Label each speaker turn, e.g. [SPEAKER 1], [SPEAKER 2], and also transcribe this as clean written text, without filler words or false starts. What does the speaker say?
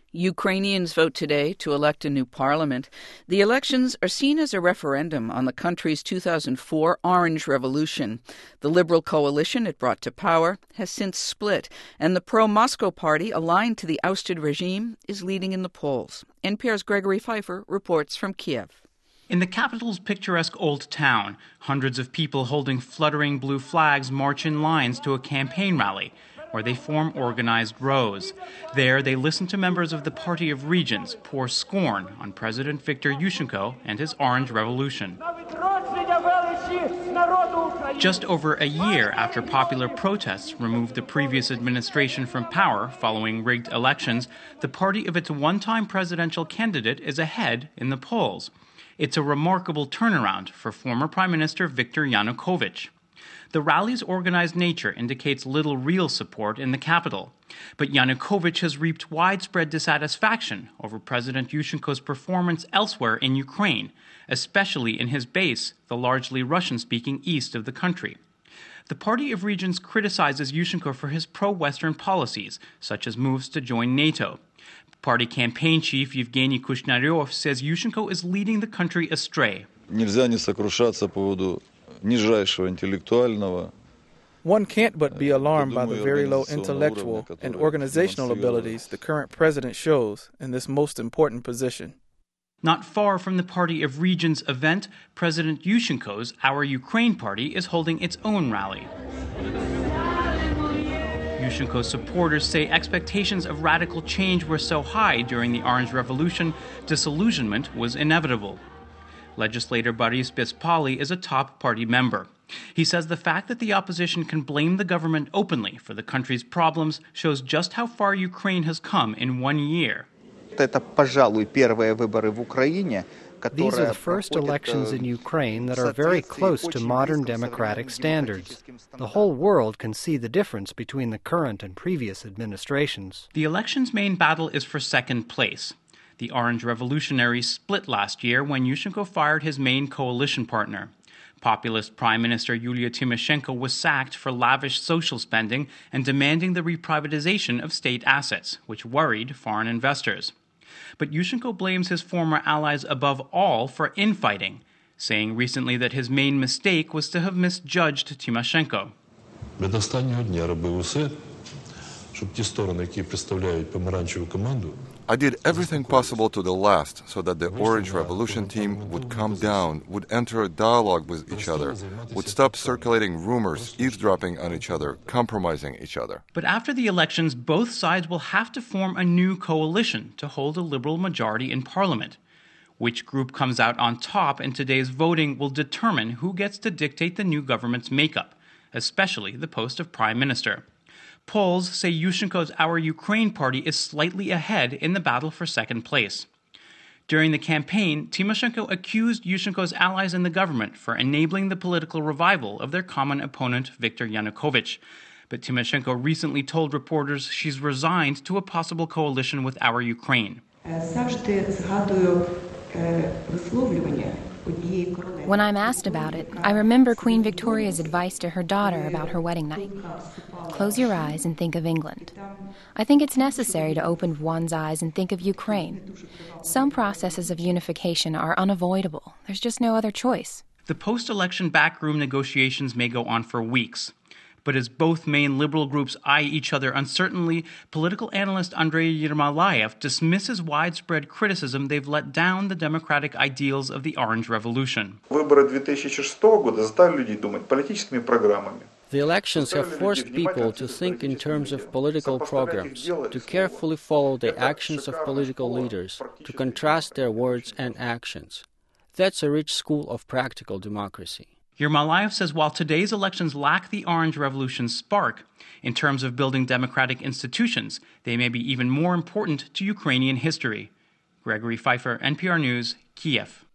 [SPEAKER 1] Ukrainians vote today to elect a new parliament. The elections are seen as a referendum on the country's 2004 Orange Revolution. The Liberal coalition it brought to power has since split, and the pro-Moscow party, aligned to the ousted regime, is leading in the polls. NPR's Gregory Pfeiffer reports from Kiev.
[SPEAKER 2] In the capital's picturesque old town, hundreds of people holding fluttering blue flags march in lines to a campaign rally, where they form organized rows. There, they listen to members of the Party of Regions pour scorn on President Viktor Yushchenko and his Orange Revolution. Just over a year after popular protests removed the previous administration from power following rigged elections, the party of its one-time presidential candidate is ahead in the polls. It's a remarkable turnaround for former Prime Minister Viktor Yanukovych. The rally's organized nature indicates little real support in the capital. But Yanukovych has reaped widespread dissatisfaction over President Yushchenko's performance elsewhere in Ukraine, especially in his base, the largely Russian-speaking east of the country. The Party of Regions criticizes Yushchenko for his pro-Western policies, such as moves to join NATO. Party campaign chief Yevgeny Kushnaryov says Yushchenko is leading the country astray.
[SPEAKER 3] One can't but be alarmed by the very low intellectual and organizational abilities the current president shows in this most important position.
[SPEAKER 2] Not far from the Party of Regions event, President Yushchenko's Our Ukraine party is holding its own rally. Yushchenko's supporters say expectations of radical change were so high during the Orange Revolution, disillusionment was inevitable. Legislator Boris Bespaly is a top party member. He says the fact that the opposition can blame the government openly for the country's problems shows just how far Ukraine has come in 1 year.
[SPEAKER 4] These are the first elections in Ukraine that are very close to modern democratic standards. The whole world can see the difference between the current and previous administrations.
[SPEAKER 2] The election's main battle is for second place. The Orange Revolutionaries split last year when Yushchenko fired his main coalition partner. Populist Prime Minister Yulia Tymoshenko was sacked for lavish social spending and demanding the reprivatization of state assets, which worried foreign investors. But Yushchenko blames his former allies above all for infighting, saying recently that his main mistake was to have misjudged Tymoshenko.
[SPEAKER 5] I did everything possible to the last so that the Orange Revolution team would calm down, would enter a dialogue with each other, would stop circulating rumors, eavesdropping on each other, compromising each other.
[SPEAKER 2] But after the elections, both sides will have to form a new coalition to hold a liberal majority in parliament. Which group comes out on top in today's voting will determine who gets to dictate the new government's makeup, especially the post of prime minister. Polls say Yushchenko's Our Ukraine party is slightly ahead in the battle for second place. During the campaign, Tymoshenko accused Yushchenko's allies in the government for enabling the political revival of their common opponent, Viktor Yanukovych. But Tymoshenko recently told reporters she's resigned to a possible coalition with Our Ukraine.
[SPEAKER 6] When I'm asked about it, I remember Queen Victoria's advice to her daughter about her wedding night. Close your eyes and think of England. I think it's necessary to open one's eyes and think of Ukraine. Some processes of unification are unavoidable. There's just no other choice.
[SPEAKER 2] The post-election backroom negotiations may go on for weeks. But as both main liberal groups eye each other uncertainly, political analyst Andrei Yermolayev dismisses widespread criticism they've let down the democratic ideals of the Orange Revolution.
[SPEAKER 7] The elections have forced people to think in terms of political programs, to carefully follow the actions of political leaders, to contrast their words and actions. That's a rich school of practical democracy.
[SPEAKER 2] Yermolayev says while today's elections lack the Orange Revolution's spark, in terms of building democratic institutions, they may be even more important to Ukrainian history. Gregory Pfeiffer, NPR News, Kiev.